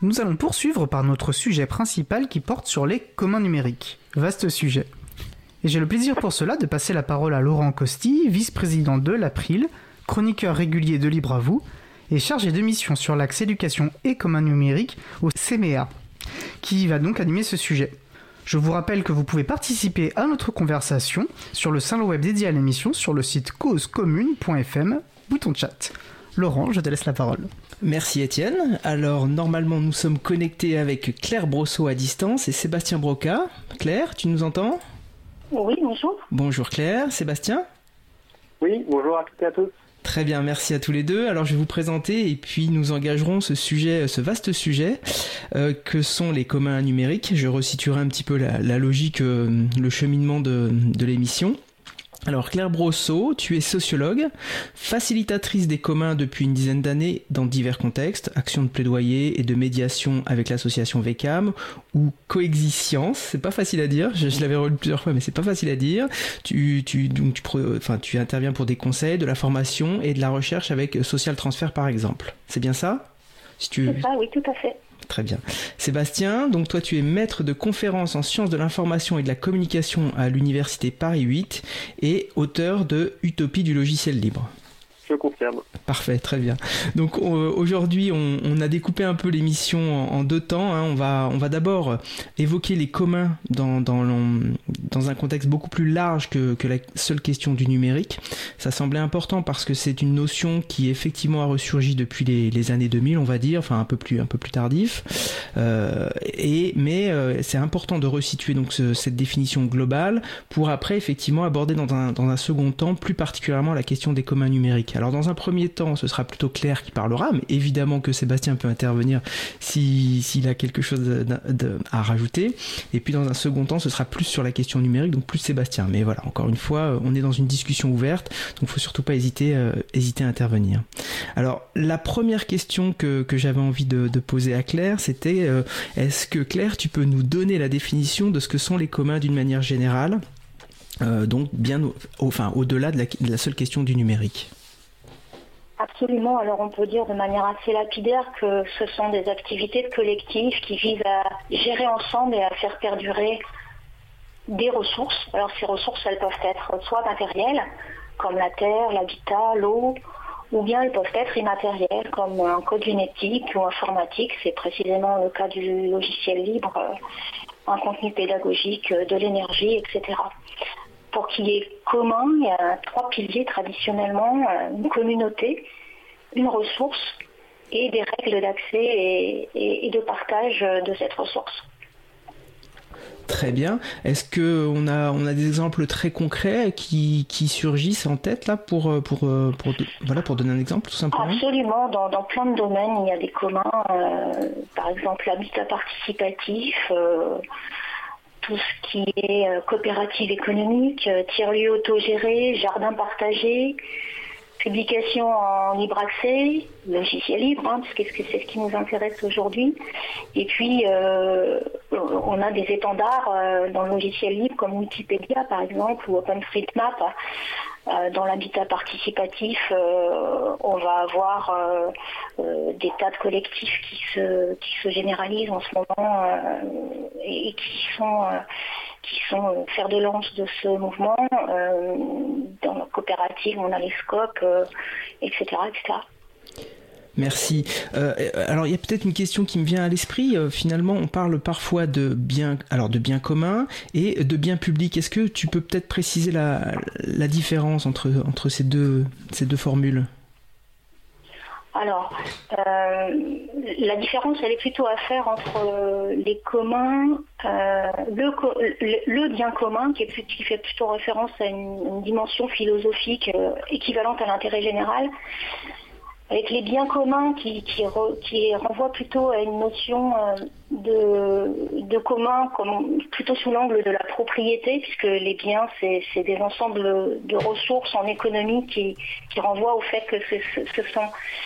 Nous allons poursuivre par notre sujet principal qui porte sur les communs numériques. Vaste sujet. Et j'ai le plaisir pour cela de passer la parole à Laurent Costi, vice-président de l'April, chroniqueur régulier de Libre à vous, et chargé de mission sur l'axe éducation et communs numériques au CMEA, qui va donc animer ce sujet. Je vous rappelle que vous pouvez participer à notre conversation sur le salon web dédié à l'émission sur le site causecommune.fm, bouton chat. Laurent, je te laisse la parole. Merci Étienne. Alors normalement nous sommes connectés avec Claire Brosseau à distance et Sébastien Broca. Claire, tu nous entends ? Oui, bonjour. Bonjour Claire, Sébastien ? Oui, bonjour à toutes et à tous. Très bien, merci à tous les deux. Alors je vais vous présenter et puis nous engagerons ce vaste sujet que sont les communs numériques. Je resituerai un petit peu la logique, le cheminement de l'émission. Alors Claire Brosseau, tu es sociologue, facilitatrice des communs depuis une dizaine d'années dans divers contextes, actions de plaidoyer et de médiation avec l'association VECAM ou Coexistence, c'est pas facile à dire, je l'avais relu plusieurs fois mais c'est pas facile à dire. Tu interviens pour des conseils, de la formation et de la recherche avec Social Transfer par exemple. C'est bien ça ? C'est ça, oui, tout à fait. Très bien. Sébastien, donc toi tu es maître de conférences en sciences de l'information et de la communication à l'université Paris 8 et auteur de Utopie du logiciel libre. Je confirme. Parfait, très bien. Donc aujourd'hui, on a découpé un peu l'émission en deux temps. On va d'abord évoquer les communs dans un contexte beaucoup plus large que la seule question du numérique. Ça semblait important parce que c'est une notion qui effectivement a ressurgi depuis les années 2000, on va dire, enfin un peu plus tardif. Mais c'est important de resituer donc cette définition globale pour après effectivement aborder dans un second temps plus particulièrement la question des communs numériques. Alors dans un premier temps, ce sera plutôt Claire qui parlera, mais évidemment que Sébastien peut intervenir s'il a quelque chose à rajouter. Et puis dans un second temps, ce sera plus sur la question numérique, donc plus Sébastien. Mais voilà, encore une fois, on est dans une discussion ouverte, donc il ne faut surtout pas hésiter à intervenir. Alors la première question que j'avais envie de poser à Claire, c'était est-ce que Claire, tu peux nous donner la définition de ce que sont les communs d'une manière générale, donc bien au-delà de la seule question du numérique ? Absolument. Alors on peut dire de manière assez lapidaire que ce sont des activités collectives qui visent à gérer ensemble et à faire perdurer des ressources. Alors ces ressources, elles peuvent être soit matérielles, comme la terre, l'habitat, l'eau, ou bien elles peuvent être immatérielles, comme un code génétique ou informatique. C'est précisément le cas du logiciel libre, un contenu pédagogique, de l'énergie, etc. Pour qu'il y ait commun, il y a 3 piliers traditionnellement, une communauté, une ressource et des règles d'accès et de partage de cette ressource. Très bien. Est-ce qu'on a des exemples très concrets qui surgissent en tête là pour donner un exemple tout simplement ? Absolument. Dans plein de domaines, il y a des communs. Par exemple, l'habitat participatif, tout ce qui est coopérative économique, tiers-lieux autogérés, jardins partagés, publication en libre accès, logiciel libre, parce que c'est ce qui nous intéresse aujourd'hui. Et puis, on a des étendards dans le logiciel libre comme Wikipédia, par exemple, ou OpenStreetMap. Dans l'habitat participatif, on va avoir des tas de collectifs qui se généralisent en ce moment et qui sont fer de lance de ce mouvement. Dans la coopérative, on a les SCOP, etc., etc. Merci. Alors il y a peut-être une question qui me vient à l'esprit. Finalement, on parle parfois de biens communs et de biens publics. Est-ce que tu peux peut-être préciser la différence entre ces deux formules ? Alors, la différence, elle est plutôt à faire entre les communs, le bien commun, qui fait plutôt référence à une dimension philosophique équivalente à l'intérêt général, avec les biens communs qui renvoient plutôt à une notion de commun, plutôt sous l'angle de la propriété, puisque les biens, c'est des ensembles de ressources en économie qui renvoient au fait que ce sont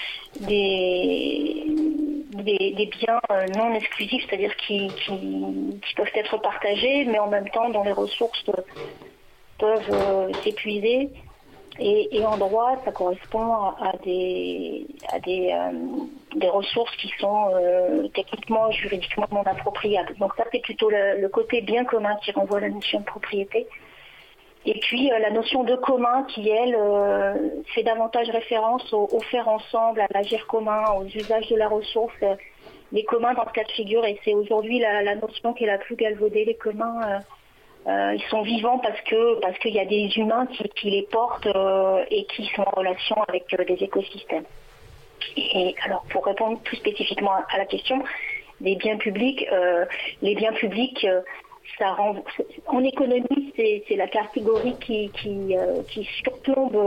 des biens non exclusifs, c'est-à-dire qui peuvent être partagés, mais en même temps dont les ressources peuvent s'épuiser Et en droit, ça correspond à des ressources qui sont techniquement, juridiquement non appropriables. Donc ça, c'est plutôt le côté bien commun qui renvoie à la notion de propriété. Et puis la notion de commun qui, elle, fait davantage référence au faire ensemble, à l'agir commun, aux usages de la ressource. Les communs dans ce cas de figure, et c'est aujourd'hui la notion qui est la plus galvaudée, les communs, ils sont vivants parce qu'il y a des humains qui les portent et qui sont en relation avec des écosystèmes. Et alors, pour répondre plus spécifiquement à la question des biens publics, les biens publics, en économie, c'est la catégorie qui surplombe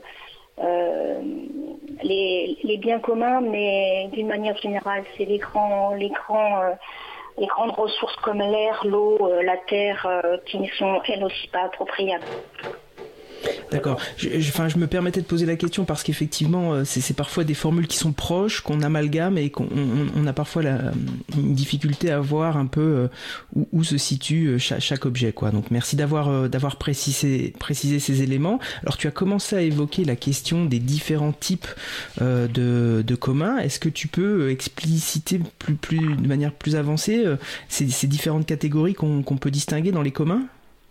les biens communs, mais d'une manière générale, c'est les grandes ressources comme l'air, l'eau, la terre, qui ne sont elles aussi pas appropriables. D'accord. Je me permettais de poser la question parce qu'effectivement, c'est parfois des formules qui sont proches, qu'on amalgame et qu'on a parfois une difficulté à voir un peu où se situe chaque objet, quoi. Donc merci d'avoir précisé ces éléments. Alors tu as commencé à évoquer la question des différents types de communs. Est-ce que tu peux expliciter de manière plus avancée ces différentes catégories qu'on peut distinguer dans les communs ?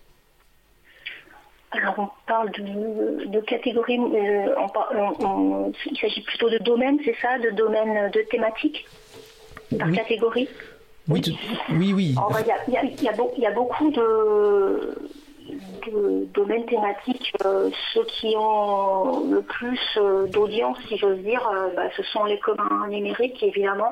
Alors on parle de catégories, il s'agit plutôt de domaines, c'est ça, de domaines de thématiques par catégorie. Oui. Il y a beaucoup de domaines thématiques. Ceux qui ont le plus d'audience, si j'ose dire, ce sont les communs numériques, évidemment.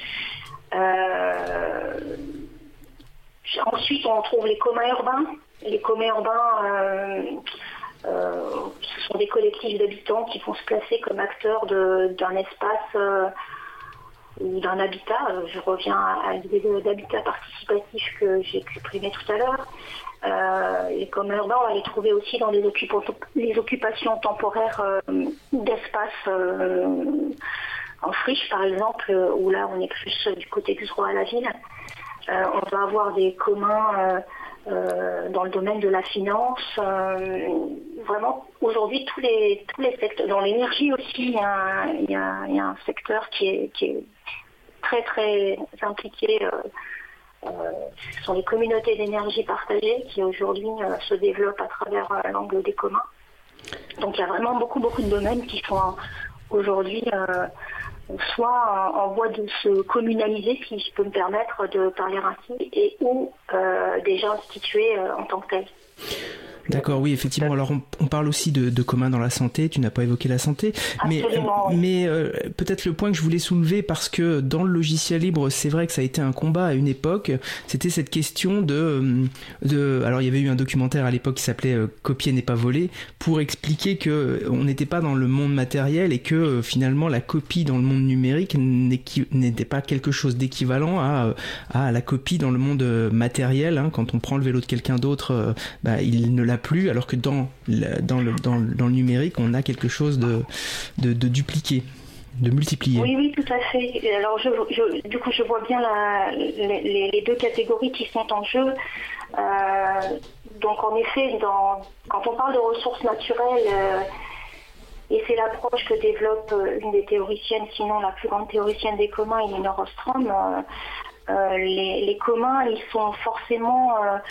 Ensuite, on trouve les communs urbains. Les communs urbains, ce sont des collectifs d'habitants qui vont se placer comme acteurs d'un espace ou d'un habitat. Je reviens à l'idée d'habitat participatif que j'ai exprimé tout à l'heure. Les communs urbains, on va les trouver aussi dans les occupations temporaires d'espaces en friche, par exemple, où là, on est plus du côté du droit à la ville. On va avoir des communs dans le domaine de la finance. Vraiment, aujourd'hui, tous les secteurs. Dans l'énergie aussi, il y a un secteur qui est très, très impliqué. Ce sont les communautés d'énergie partagée qui, aujourd'hui, se développent à travers l'angle des communs. Donc, il y a vraiment beaucoup, beaucoup de domaines qui sont aujourd'hui soit en voie de se communaliser, si je peux me permettre de parler ainsi, et ou déjà institués en tant que tels. D'accord, oui, effectivement. Alors, on parle aussi de commun dans la santé. Tu n'as pas évoqué la santé, mais peut-être le point que je voulais soulever, parce que dans le logiciel libre, c'est vrai que ça a été un combat à une époque. C'était cette question de. Alors, il y avait eu un documentaire à l'époque qui s'appelait "Copier n'est pas voler", pour expliquer que on n'était pas dans le monde matériel et que finalement la copie dans le monde numérique n'était pas quelque chose d'équivalent à la copie dans le monde matériel. Hein. Quand on prend le vélo de quelqu'un d'autre, il ne l'a plus, alors que dans le numérique, on a quelque chose de dupliqué, de multiplié. Oui, tout à fait. Alors, du coup, je vois bien les deux catégories qui sont en jeu. Donc, en effet, quand on parle de ressources naturelles, et c'est l'approche que développe une des théoriciennes, sinon la plus grande théoricienne des communs, Elinor Ostrom, les communs, ils sont forcément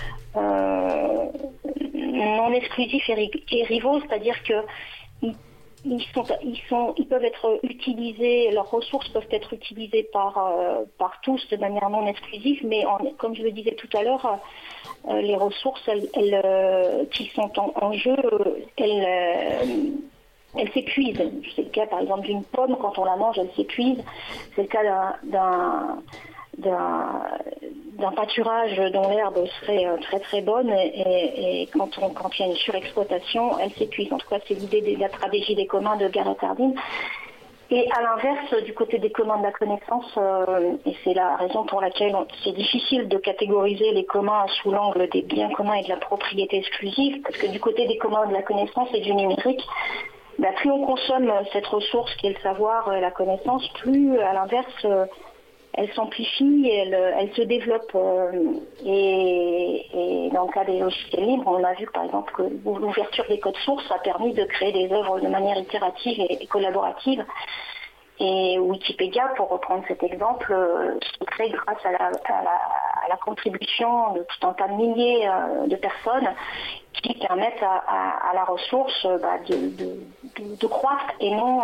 non exclusifs et rivaux, c'est-à-dire que ils peuvent être utilisés, leurs ressources peuvent être utilisées par tous de manière non exclusive, mais comme je le disais tout à l'heure, les ressources qui sont en jeu, elles s'épuisent. C'est le cas par exemple d'une pomme, quand on la mange, elle s'épuise. C'est le cas d'un pâturage dont l'herbe serait très très bonne, et quand il y a une surexploitation, elle s'épuise. En tout cas, c'est l'idée de la stratégie des communs de Garrett Hardin. Et à l'inverse, du côté des communs de la connaissance, et c'est la raison pour laquelle c'est difficile de catégoriser les communs sous l'angle des biens communs et de la propriété exclusive, parce que du côté des communs de la connaissance et du numérique, plus on consomme cette ressource qui est le savoir, la connaissance, plus à l'inverse, elle s'amplifie, elle se développe. Et dans le cas des logiciels libres, on a vu par exemple que l'ouverture des codes sources a permis de créer des œuvres de manière itérative et collaborative. Et Wikipédia, pour reprendre cet exemple, se crée grâce à la contribution de tout un tas de milliers de personnes qui permettent à la ressource de croître et non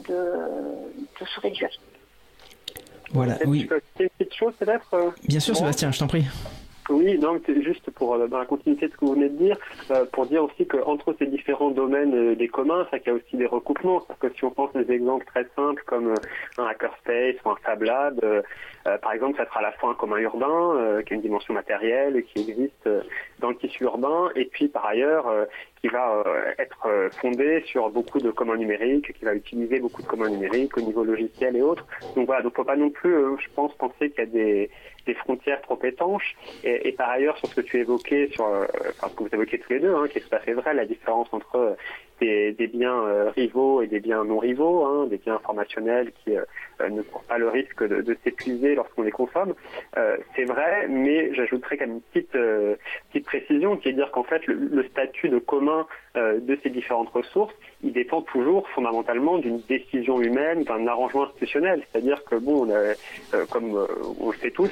de se réduire. Voilà, oui. Une petite chose peut-être Bien sûr, Sébastien, je t'en prie. Oui, non, c'est juste pour, dans la continuité de ce que vous venez de dire, pour dire aussi qu'entre ces différents domaines des communs, c'est qu'il y a aussi des recoupements. Parce que si on pense à des exemples très simples comme un hackerspace ou un Fab Lab, par exemple, ça sera à la fois un commun urbain, qui a une dimension matérielle, qui existe dans le tissu urbain, et puis par ailleurs, qui va être fondé sur beaucoup de communs numériques, qui va utiliser beaucoup de communs numériques au niveau logiciel et autres. Donc voilà, donc faut pas non plus, je pense, penser qu'il y a des frontières trop étanches. Et par ailleurs, sur ce que tu évoquais, ce que vous évoquez tous les deux, qui est tout à fait vrai, la différence entre des biens rivaux et des biens non rivaux, des biens informationnels qui ne courent pas le risque de s'épuiser lorsqu'on les consomme. C'est vrai, mais j'ajouterais quand même une petite précision, qui est de dire qu'en fait, le statut de commun de ces différentes ressources, il dépend toujours fondamentalement d'une décision humaine, d'un arrangement institutionnel. C'est-à-dire que, comme on le sait tous,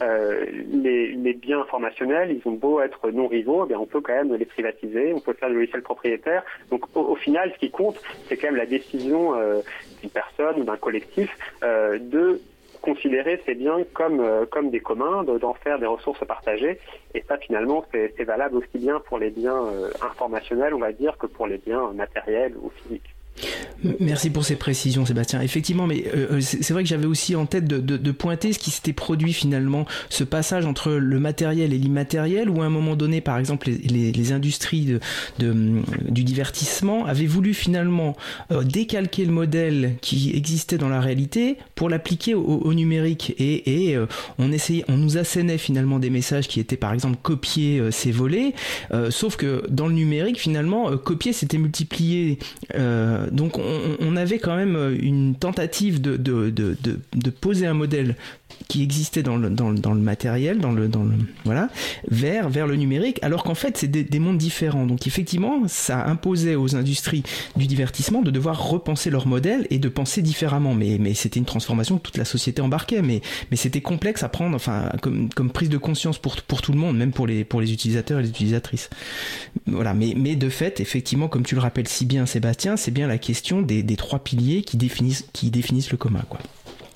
les biens informationnels, ils ont beau être non rivaux, on peut quand même les privatiser, on peut faire du logiciel propriétaire. Donc au final, ce qui compte, c'est quand même la décision d'une personne ou d'un collectif de considérer ces biens comme des communs, d'en faire des ressources partagées. Et ça, finalement, c'est valable aussi bien pour les biens informationnels, on va dire, que pour les biens matériels ou physiques. Merci pour ces précisions, Sébastien. Effectivement, mais c'est vrai que j'avais aussi en tête de pointer ce qui s'était produit finalement, ce passage entre le matériel et l'immatériel, où à un moment donné, par exemple, les industries du divertissement avaient voulu finalement décalquer le modèle qui existait dans la réalité pour l'appliquer au numérique. Et on nous assénait finalement des messages qui étaient par exemple copier, c'est voler, sauf que dans le numérique, finalement, copier c'était multiplier. Donc on avait quand même une tentative de poser un modèle qui existait dans le matériel, voilà, vers le numérique, alors qu'en fait c'est des mondes différents. Donc effectivement, ça imposait aux industries du divertissement de devoir repenser leur modèle et de penser différemment. Mais c'était une transformation que toute la société embarquait. Mais c'était complexe à prendre, enfin comme prise de conscience pour tout le monde, même pour les utilisateurs et les utilisatrices. Voilà. Mais de fait, effectivement, comme tu le rappelles si bien, Sébastien, c'est bien la question des trois piliers qui définissent le commun, quoi.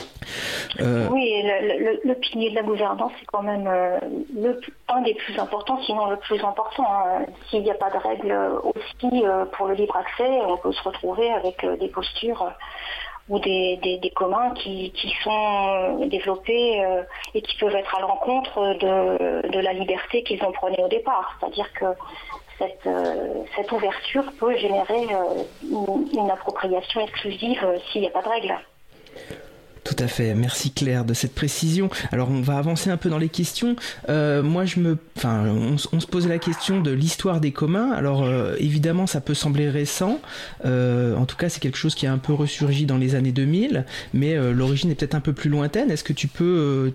Oui, le pilier de la gouvernance, c'est quand même un des plus importants, sinon le plus important. S'il n'y a pas de règles aussi pour le libre accès, on peut se retrouver avec des postures ou des communs qui sont développés et qui peuvent être à l'encontre de la liberté qu'ils ont prônée au départ. C'est-à-dire que cette ouverture peut générer une appropriation exclusive s'il n'y a pas de règles. Tout à fait, merci Claire de cette précision. Alors on va avancer un peu dans les questions. On se posait la question de l'histoire des communs. Alors évidemment ça peut sembler récent, en tout cas c'est quelque chose qui a un peu ressurgi dans les années 2000, mais l'origine est peut-être un peu plus lointaine. Est-ce que tu peux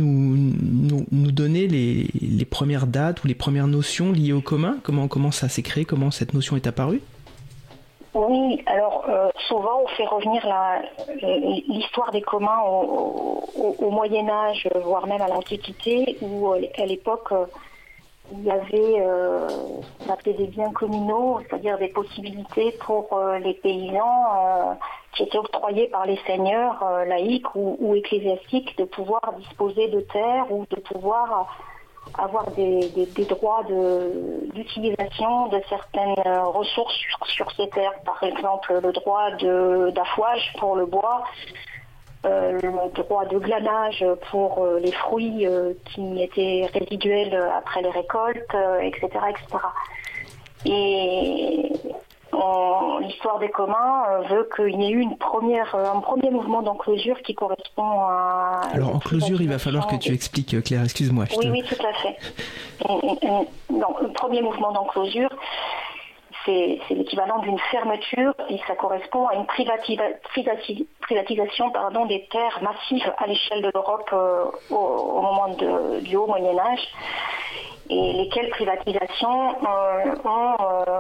nous donner les premières dates ou les premières notions liées aux communs? Comment ça s'est créé? Comment cette notion est apparue? Oui, alors souvent on fait revenir l'histoire des communs au Moyen-Âge, voire même à l'Antiquité, où à l'époque il y avait on appelait des biens communaux, c'est-à-dire des possibilités pour les paysans qui étaient octroyés par les seigneurs laïcs ou ecclésiastiques de pouvoir disposer de terres ou de pouvoir avoir des droits d'utilisation de certaines ressources sur ces terres. Par exemple, le droit d'affouage pour le bois, le droit de glanage pour les fruits qui étaient résiduels après les récoltes, etc., etc. Et l'histoire des communs veut qu'il y ait eu un premier mouvement d'enclosure qui correspond à... Alors, enclosure, il va falloir que tu expliques, Claire, excuse-moi. Oui, tout à fait. Le premier mouvement d'enclosure, c'est l'équivalent d'une fermeture et ça correspond à une privatisation des terres massives à l'échelle de l'Europe au moment du Haut Moyen-Âge, et lesquelles privatisations ont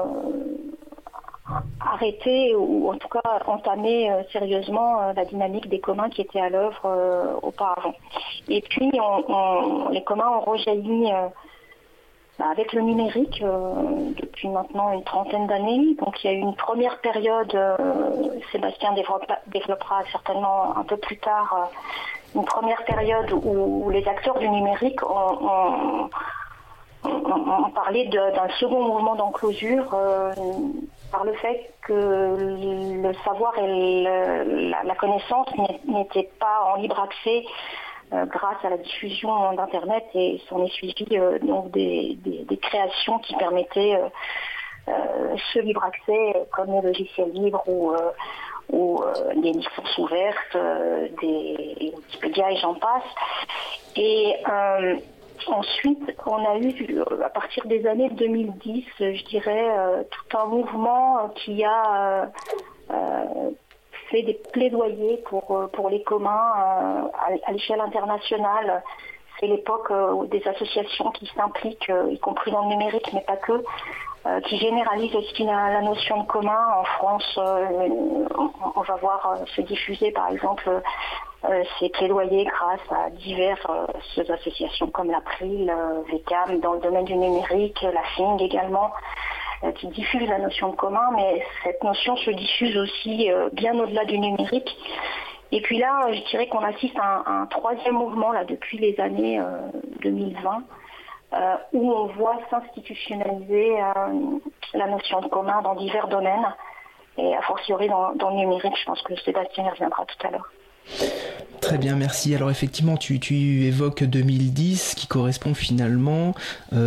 arrêté ou en tout cas entamé sérieusement la dynamique des communs qui était à l'œuvre auparavant. Et puis les communs ont rejailli avec le numérique depuis maintenant une trentaine d'années. Donc il y a eu une première période, Sébastien développera certainement un peu plus tard, une première période où les acteurs du numérique ont parlé d'un second mouvement d'enclosure par le fait que le savoir et la connaissance n'étaient pas en libre accès grâce à la diffusion d'Internet, et s'en est suivi donc des créations qui permettaient ce libre accès, comme les logiciels libres ou des licences ouvertes, des Wikipédia et j'en passe. Et ensuite, on a eu, à partir des années 2010, je dirais, tout un mouvement qui a fait des plaidoyers pour les communs à l'échelle internationale. C'est l'époque des associations qui s'impliquent, y compris dans le numérique, mais pas que, qui généralisent aussi la notion de commun. En France, on va voir se diffuser, par exemple, ces plaidoyers grâce à diverses associations comme l'April, VCAM dans le domaine du numérique, la FING également, qui diffusent la notion de commun, mais cette notion se diffuse aussi bien au-delà du numérique. Et puis là, je dirais qu'on assiste à un troisième mouvement là, depuis les années 2020, où on voit s'institutionnaliser la notion de commun dans divers domaines, et a fortiori dans le numérique. Je pense que Sébastien y reviendra tout à l'heure. Très bien, merci. Alors effectivement, tu évoques 2010, qui correspond finalement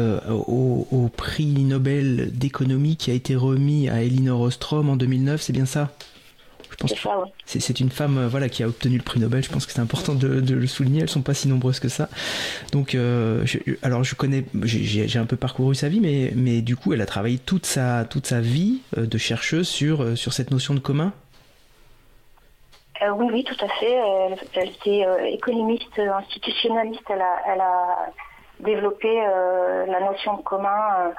au prix Nobel d'économie qui a été remis à Elinor Ostrom en 2009, c'est bien ça ? Je pense que ça, ouais. C'est une femme qui a obtenu le prix Nobel. Je pense que c'est important de le souligner. Elles sont pas si nombreuses que ça. Donc, je connais, j'ai un peu parcouru sa vie, mais du coup, elle a travaillé toute sa vie de chercheuse sur cette notion de commun. Oui, tout à fait. Elle était économiste institutionnaliste. Elle a développé la notion de commun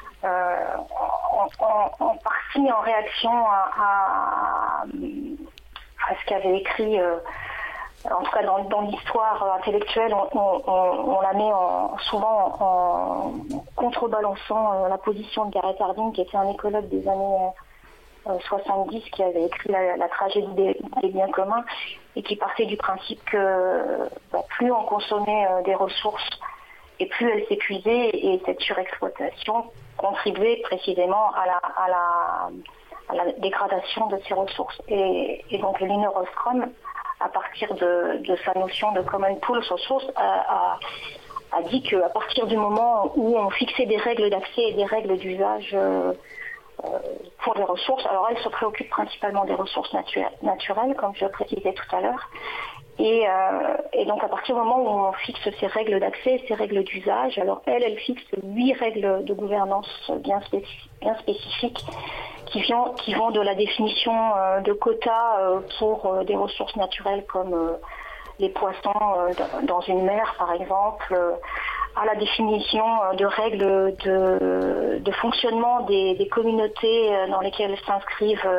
en partie en réaction à ce qu'avait écrit, en tout cas dans l'histoire intellectuelle, on la met souvent en contrebalançant la position de Garrett Hardin, qui était un écologue des années 70, qui avait écrit la tragédie des biens communs, et qui partait du principe que plus on consommait des ressources et plus elles s'épuisaient, et cette surexploitation contribuait précisément à la dégradation de ces ressources. Et donc Elinor Ostrom, à partir de sa notion de common pool ressources, a dit qu'à partir du moment où on fixait des règles d'accès et des règles d'usage pour les ressources, alors elle se préoccupe principalement des ressources naturelles, comme je le précisais tout à l'heure, et donc à partir du moment où on fixe ces règles d'accès et ces règles d'usage, alors elle fixe 8 règles de gouvernance bien spécifiques qui vont de la définition de quotas pour des ressources naturelles comme les poissons dans une mer par exemple, à la définition de règles de fonctionnement des communautés dans lesquelles s'inscrivent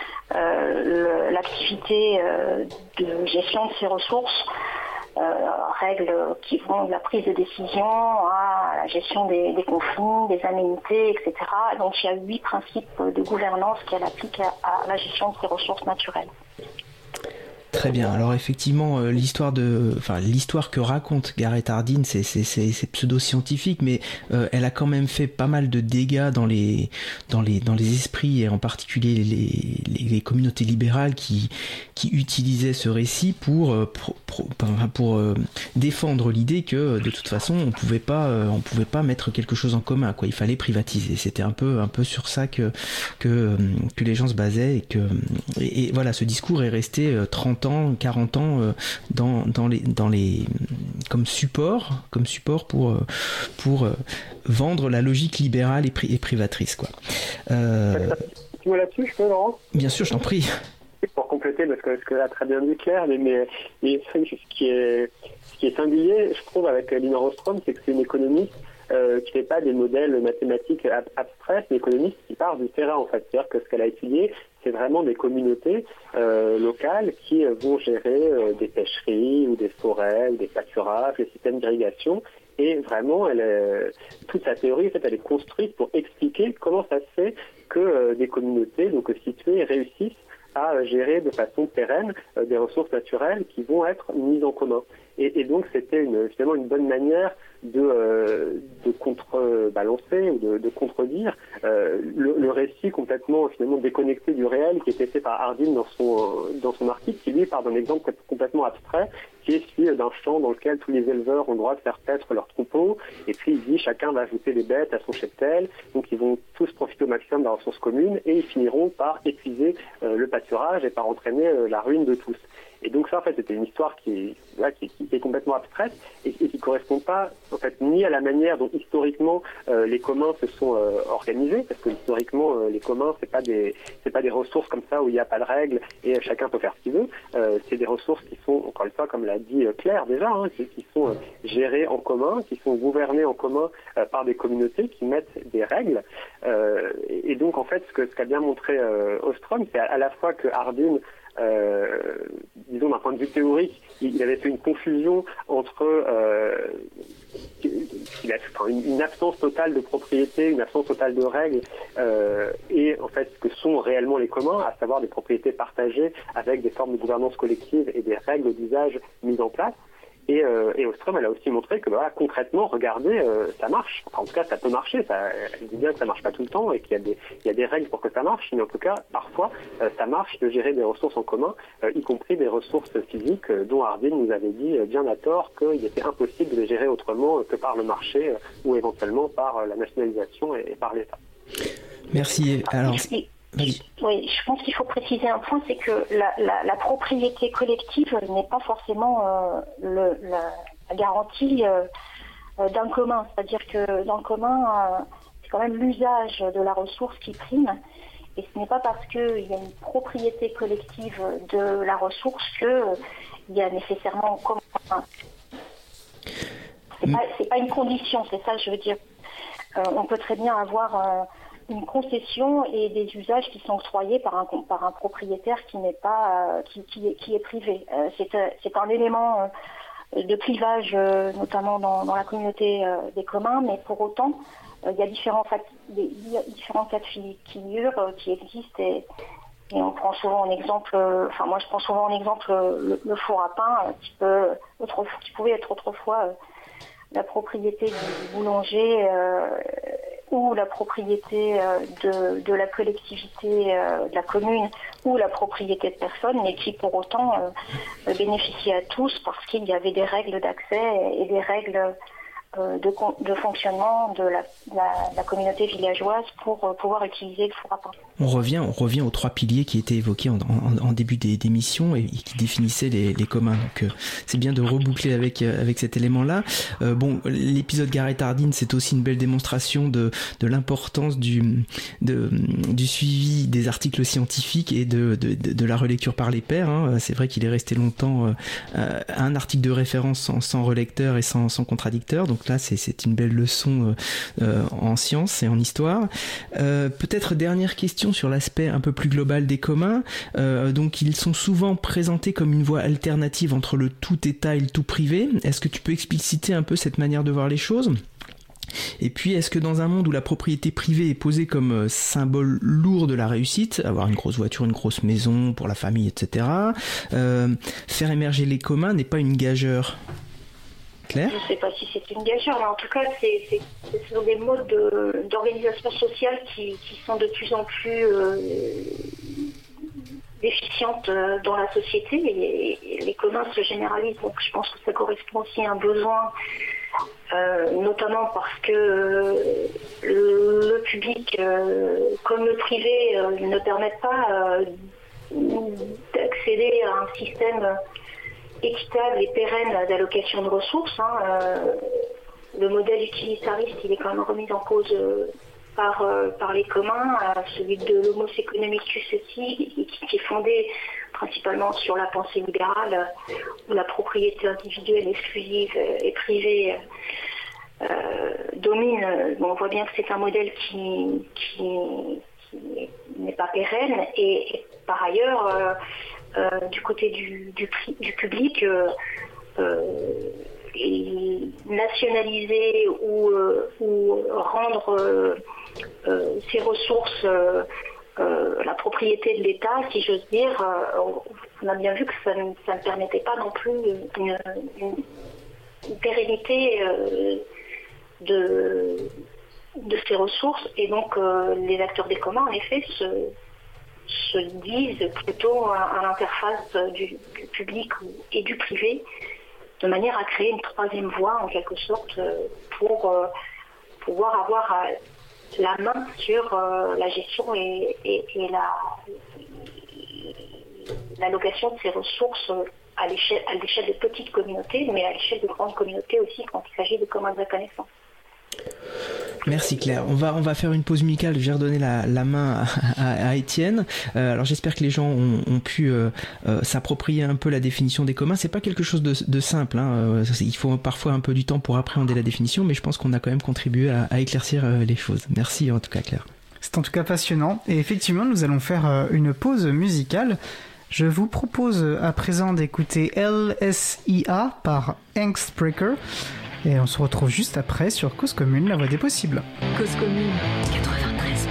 l'activité de gestion de ces ressources, règles qui vont de la prise de décision à la gestion des conflits, des aménités, etc. Donc il y a 8 principes de gouvernance qu'elle applique à la gestion de ces ressources naturelles. Très bien. Alors effectivement, l'histoire que raconte Garrett Hardin, c'est pseudo-scientifique, mais elle a quand même fait pas mal de dégâts dans les esprits, et en particulier les communautés libérales qui utilisaient ce récit pour défendre l'idée que de toute façon on pouvait pas mettre quelque chose en commun, quoi. Il fallait privatiser. C'était un peu sur ça que les gens se basaient, et voilà, ce discours est resté 30 ans ans, 40 ans comme support pour vendre la logique libérale et privatrice, quoi. Tu vois là-dessus, je peux, Laurent ? Bien sûr, je t'en prie. Pour compléter, parce que ce que a très bien dit Claire, mais ce qui est singulier, je trouve, avec Lina Rostrom, c'est que c'est une économiste qui ne fait pas des modèles mathématiques abstraits, c'est une économiste qui part du terrain, en fait. C'est-à-dire que ce qu'elle a étudié, c'est vraiment des communautés locales qui vont gérer des pêcheries ou des forêts ou des pâturages, des systèmes d'irrigation. Et vraiment, toute sa théorie, en fait, elle est construite pour expliquer comment ça se fait que des communautés donc situées réussissent à gérer de façon pérenne des ressources naturelles qui vont être mises en commun. Et donc c'était finalement une bonne manière de contrebalancer ou de contredire le récit complètement finalement déconnecté du réel qui était fait par Hardin dans son article, qui lui part d'un exemple complètement abstrait, qui est celui d'un champ dans lequel tous les éleveurs ont le droit de faire paître leurs troupeaux, et puis il dit chacun va ajouter des bêtes à son cheptel, donc ils vont tous profiter au maximum de la ressource commune et ils finiront par épuiser le pâturage et par entraîner la ruine de tous. Et donc ça, en fait, c'était une histoire qui est complètement abstraite et qui ne correspond pas, en fait, ni à la manière dont historiquement les communs se sont organisés, parce que historiquement les communs c'est pas des ressources comme ça où il n'y a pas de règles et chacun peut faire ce qu'il veut. C'est des ressources qui sont, encore une fois, comme l'a dit Claire déjà, qui sont gérées en commun, qui sont gouvernées en commun par des communautés qui mettent des règles. Et donc en fait, ce qu'a bien montré Ostrom, c'est à la fois que Hardin disons d'un point de vue théorique, il avait fait une confusion entre une absence totale de propriété, une absence totale de règles et en fait ce que sont réellement les communs, à savoir des propriétés partagées avec des formes de gouvernance collective et des règles d'usage mises en place. Et Ostrom, elle a aussi montré que concrètement, regardez, ça marche. Enfin, en tout cas, ça peut marcher. Elle dit bien que ça marche pas tout le temps et qu'il y a des règles pour que ça marche. Mais en tout cas, parfois, ça marche de gérer des ressources en commun, y compris des ressources physiques dont Hardin nous avait dit bien à tort qu'il était impossible de les gérer autrement que par le marché ou éventuellement par la nationalisation et par l'État. Merci. Alors, oui, je pense qu'il faut préciser un point, c'est que la propriété collective n'est pas forcément la garantie d'un commun. C'est-à-dire que dans le commun, c'est quand même l'usage de la ressource qui prime. Et ce n'est pas parce qu'il y a une propriété collective de la ressource qu'il y a nécessairement un commun. C'est pas une condition, c'est ça que je veux dire. On peut très bien avoir une concession et des usages qui sont octroyés par un propriétaire qui n'est pas qui est privé. C'est un élément de clivage, notamment dans la communauté des communs, mais pour autant, il y a différents cas de figure qui existent et on prend souvent en exemple, moi je prends souvent en exemple le four à pain qui pouvait être autrefois la propriété du boulanger ou la propriété de la collectivité, de la commune, ou la propriété de personnes, mais qui pour autant bénéficiait à tous parce qu'il y avait des règles d'accès et des règles de fonctionnement de la communauté villageoise pour pouvoir utiliser le four à pain. On revient aux trois piliers qui étaient évoqués en début d'émission et qui définissaient les communs. Donc c'est bien de reboucler avec cet élément-là. L'épisode Garrett Hardin, c'est aussi une belle démonstration de l'importance du suivi des articles scientifiques et de la relecture par les pairs. C'est vrai qu'il est resté longtemps un article de référence sans relecteur et sans contradicteur. Donc là, c'est une belle leçon en sciences et en histoire. Peut-être dernière question sur l'aspect un peu plus global des communs. Donc ils sont souvent présentés comme une voie alternative entre le tout État et le tout privé. Est-ce que tu peux expliciter un peu cette manière de voir les choses ? Et puis, est-ce que dans un monde où la propriété privée est posée comme symbole lourd de la réussite, avoir une grosse voiture, une grosse maison pour la famille, etc., faire émerger les communs n'est pas une gageure ? Claire ? Je ne sais pas si c'est une gageure, mais en tout cas, ce sont des modes d'organisation sociale qui sont de plus en plus déficientes dans la société et les communs se généralisent. Donc je pense que ça correspond aussi à un besoin, notamment parce que le public comme le privé ne permettent pas accéder à un système équitable et pérenne d'allocation de ressources. Le modèle utilitariste, il est quand même remis en cause par les communs, celui de l'homos economicus aussi, qui est fondé principalement sur la pensée libérale, où la propriété individuelle exclusive et privée domine. On voit bien que c'est un modèle qui n'est pas pérenne, et par ailleurs, du côté du public, nationaliser ou rendre ces ressources la propriété de l'État, si j'ose dire, on a bien vu que ça ne permettait pas non plus une pérennité de ces ressources, et donc les acteurs des communs en effet se disent plutôt à l'interface du public et du privé, de manière à créer une troisième voie en quelque sorte pour pouvoir avoir la main sur la gestion et l'allocation de ces ressources à l'échelle de petites communautés, mais à l'échelle de grandes communautés aussi quand il s'agit de communs de connaissances. Merci Claire. On va faire une pause musicale. Je vais redonner la main à Étienne. Alors j'espère que les gens ont pu s'approprier un peu la définition des communs. C'est pas quelque chose de simple. Il faut parfois un peu du temps pour appréhender la définition, mais je pense qu'on a quand même contribué à éclaircir les choses. Merci en tout cas Claire. C'est en tout cas passionnant. Et effectivement, nous allons faire une pause musicale. Je vous propose à présent d'écouter LSIA par Angstbreaker. Et on se retrouve juste après sur Cause Commune, la voix des possibles. Cause Commune 93.1.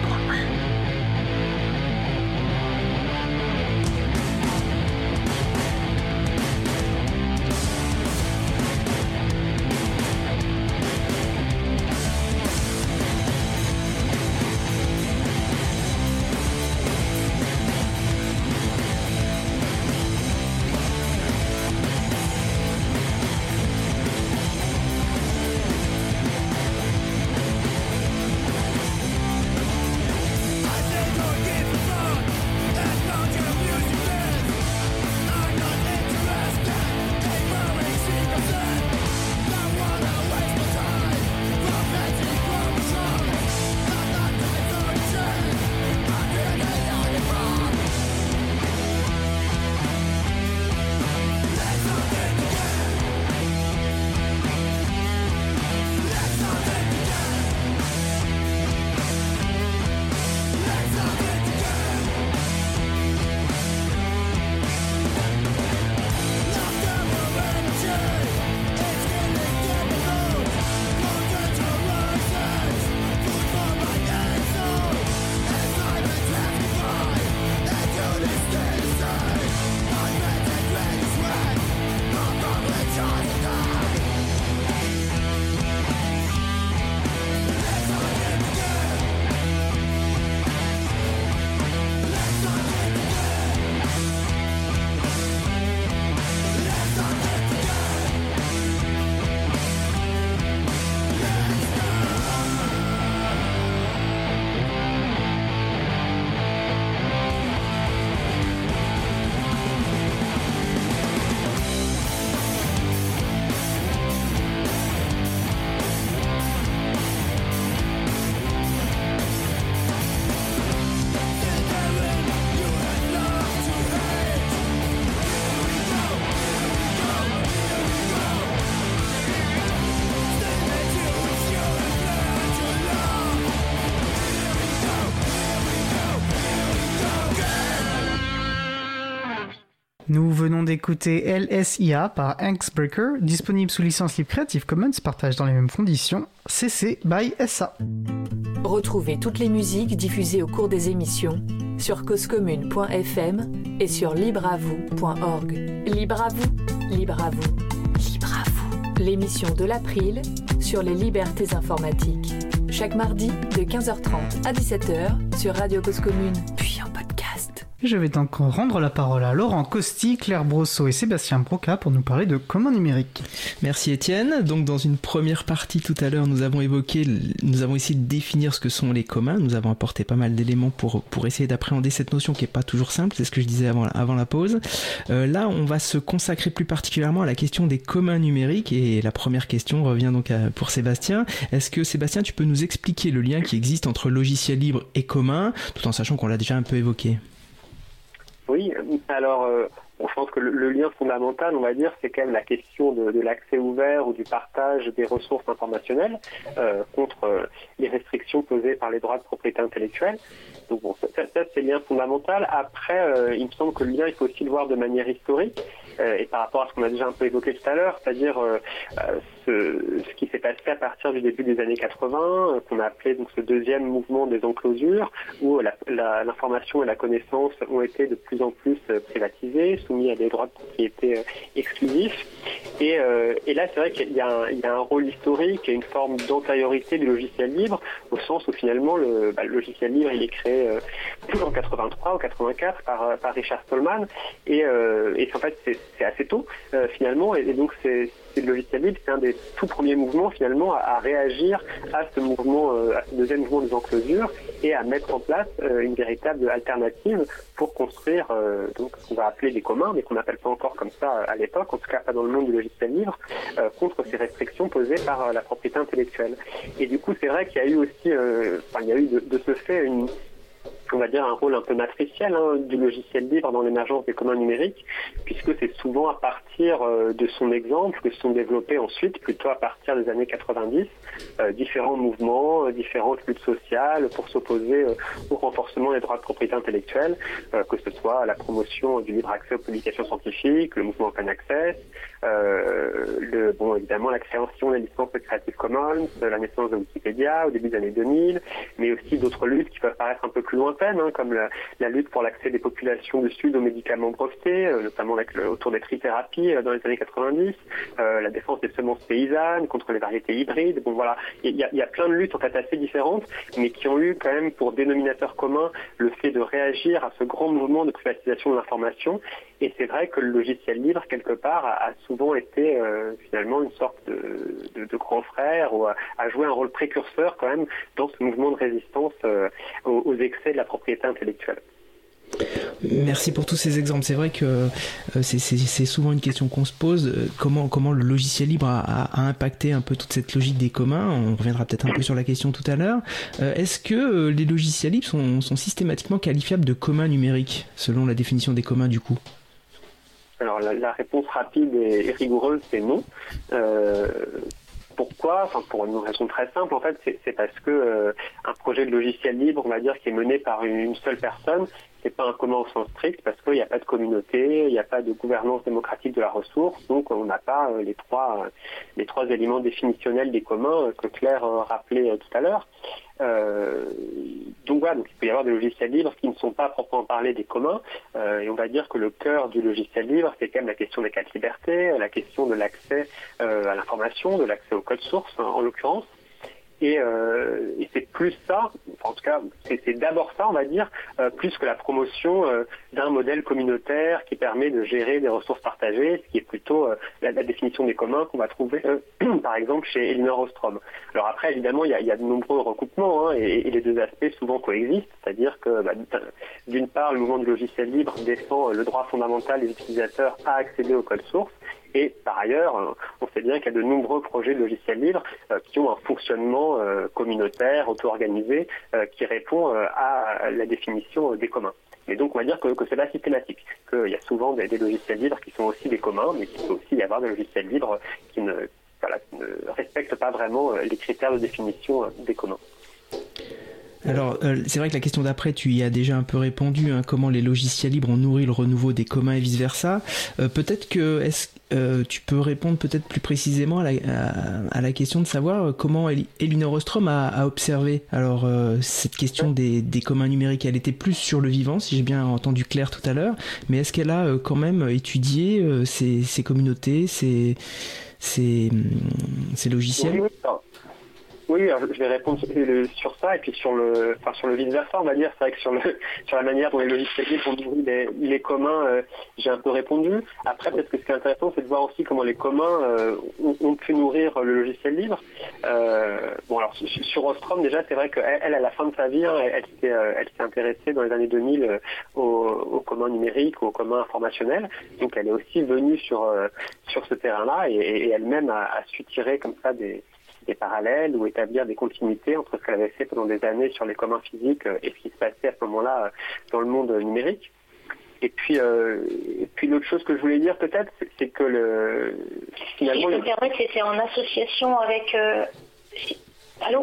Nous venons d'écouter LSIA par Angstbreaker, disponible sous licence libre Creative Commons, partage dans les mêmes conditions, CC by SA. Retrouvez toutes les musiques diffusées au cours des émissions sur causecommune.fm et sur libreavou.org. Libre à vous, libre à vous, libre à vous. L'émission de l'April sur les libertés informatiques. Chaque mardi de 15h30 à 17h sur Radio Cause Commune, puis en podcast. Je vais donc rendre la parole à Laurent Costi, Claire Brosseau et Sébastien Broca pour nous parler de communs numériques. Merci Étienne. Donc dans une première partie tout à l'heure, nous avons essayé de définir ce que sont les communs. Nous avons apporté pas mal d'éléments pour essayer d'appréhender cette notion qui est pas toujours simple. C'est ce que je disais avant la pause. Là, on va se consacrer plus particulièrement à la question des communs numériques. Et la première question revient donc pour Sébastien. Est-ce que Sébastien, tu peux nous expliquer le lien qui existe entre logiciel libre et commun, tout en sachant qu'on l'a déjà un peu évoqué? Oui, alors je pense que le lien fondamental, on va dire, c'est quand même la question de l'accès ouvert ou du partage des ressources informationnelles contre les restrictions posées par les droits de propriété intellectuelle. Donc bon, ça c'est le lien fondamental. Après, il me semble que le lien, il faut aussi le voir de manière historique et par rapport à ce qu'on a déjà un peu évoqué tout à l'heure, c'est-à-dire ce qui s'est passé à partir du début des années 80, qu'on a appelé donc ce deuxième mouvement des enclosures, où l'information et la connaissance ont été de plus en plus privatisées, soumis à des droits de propriété exclusifs. Et là, c'est vrai qu'il y a un rôle historique et une forme d'antériorité du logiciel libre, au sens où finalement le logiciel libre, il est créé en 83 ou 84 par Richard Stallman, et en fait c'est assez tôt finalement, et donc c'est le logiciel libre, c'est un des tout premiers mouvements finalement à réagir à ce mouvement, à ce deuxième mouvement des enclosures, et à mettre en place une véritable alternative pour construire donc ce qu'on va appeler des communs, mais qu'on n'appelle pas encore comme ça à l'époque, en tout cas pas dans le monde du logiciel libre, contre ces restrictions posées par la propriété intellectuelle. Et du coup, c'est vrai qu'il y a eu aussi, il y a eu de ce fait on va dire un rôle un peu matriciel du logiciel libre dans l'émergence des communs numériques, puisque c'est souvent à partir de son exemple que se sont développés ensuite, plutôt à partir des années 90, différents mouvements, différentes luttes sociales pour s'opposer au renforcement des droits de propriété intellectuelle, que ce soit la promotion du libre accès aux publications scientifiques, le mouvement Open Access, évidemment la création des licences Creative Commons, la naissance de Wikipédia au début des années 2000, mais aussi d'autres luttes qui peuvent paraître un peu plus lointaines, comme la lutte pour l'accès des populations du Sud aux médicaments brevetés, notamment autour des trithérapies dans les années 90, la défense des semences paysannes contre les variétés hybrides. Bon voilà, il y a plein de luttes en fait assez différentes, mais qui ont eu quand même pour dénominateur commun le fait de réagir à ce grand mouvement de privatisation de l'information. Et c'est vrai que le logiciel libre, quelque part, a souvent été finalement une sorte de grand frère, ou a joué un rôle précurseur quand même dans ce mouvement de résistance aux excès de la propriété intellectuelle. Merci pour tous ces exemples. C'est vrai que c'est souvent une question qu'on se pose. Comment le logiciel libre a impacté un peu toute cette logique des communs? On reviendra peut-être un peu sur la question tout à l'heure. Est-ce que les logiciels libres sont systématiquement qualifiables de communs numériques, selon la définition des communs du coup? Alors la réponse rapide et rigoureuse, c'est non. Pourquoi? Pour une raison très simple, en fait, c'est parce que un projet de logiciel libre, on va dire, qui est mené par une seule personne, c'est pas un commun au sens strict, parce qu'il n'y a pas de communauté, il n'y a pas de gouvernance démocratique de la ressource, donc on n'a pas les trois éléments définitionnels des communs que Claire rappelait tout à l'heure. Donc voilà, donc il peut y avoir des logiciels libres qui ne sont pas à proprement parler des communs, et on va dire que le cœur du logiciel libre, c'est quand même la question des 4 libertés, la question de l'accès à l'information, de l'accès au code source en l'occurrence. Et c'est plus ça, en tout cas, c'est d'abord ça, on va dire, plus que la promotion d'un modèle communautaire qui permet de gérer des ressources partagées, ce qui est plutôt la définition des communs qu'on va trouver, par exemple, chez Elinor Ostrom. Alors après, évidemment, il y a de nombreux recoupements, et les deux aspects souvent coexistent, c'est-à-dire que, d'une part, le mouvement du logiciel libre défend le droit fondamental des utilisateurs à accéder au code source, et par ailleurs, on sait bien qu'il y a de nombreux projets de logiciels libres qui ont un fonctionnement communautaire, auto-organisé, qui répond à la définition des communs. Mais donc on va dire que c'est pas systématique, qu'il y a souvent des logiciels libres qui sont aussi des communs, mais qu'il peut aussi y avoir des logiciels libres qui ne respectent pas vraiment les critères de définition des communs. Alors, c'est vrai que la question d'après, tu y as déjà un peu répondu, comment les logiciels libres ont nourri le renouveau des communs et vice-versa. Peut-être que tu peux répondre peut-être plus précisément à la question de savoir comment Elinor Ostrom a observé alors cette question des communs numériques. Elle était plus sur le vivant, si j'ai bien entendu Claire tout à l'heure, mais est-ce qu'elle a quand même étudié ces communautés, ces logiciels? Oui, alors je vais répondre sur ça et puis sur le vice-versa, on va dire. C'est vrai que sur la manière dont les logiciels libres ont nourri les communs, j'ai un peu répondu. Après, peut-être que ce qui est intéressant, c'est de voir aussi comment les communs ont pu nourrir le logiciel libre. Alors sur Ostrom, déjà, c'est vrai qu'elle, à la fin de sa vie, elle s'est intéressée dans les années 2000 aux communs numériques, aux communs informationnels. Donc, elle est aussi venue sur ce terrain-là et elle-même a su tirer comme ça des parallèles ou établir des continuités entre ce qu'elle avait fait pendant des années sur les communs physiques et ce qui se passait à ce moment-là dans le monde numérique. Et puis l'autre chose que je voulais dire peut-être, c'est que finalement... Si je peux me permettre, c'était en association avec... Allô ?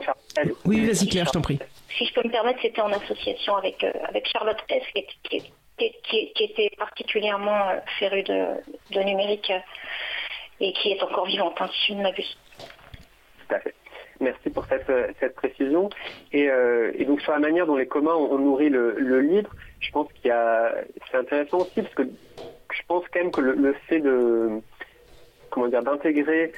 Oui, vas-y Claire, je t'en prie. Si je peux me permettre, c'était en association avec Charlotte Hess, qui était particulièrement férue de numérique et qui est encore vivante, si je ne m'abuse. Tout à fait. Merci pour cette précision. Et donc sur la manière dont les communs ont nourri le libre, je pense c'est intéressant aussi parce que je pense quand même que le fait d'intégrer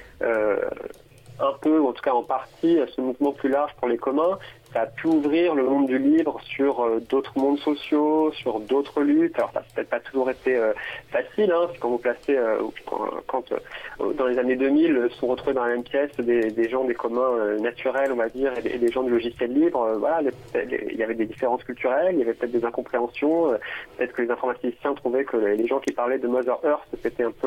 un peu, ou en tout cas en partie, ce mouvement plus large pour les communs, ça a pu ouvrir le monde du libre sur d'autres mondes sociaux, sur d'autres luttes. Alors ça n'a peut-être pas toujours été facile, quand vous placez, quand dans les années 2000 sont retrouvés dans la même pièce des gens des communs naturels, on va dire, et des gens du logiciel libre. Il y avait des différences culturelles, il y avait peut-être des incompréhensions, peut-être que les informaticiens trouvaient que les gens qui parlaient de Mother Earth c'était un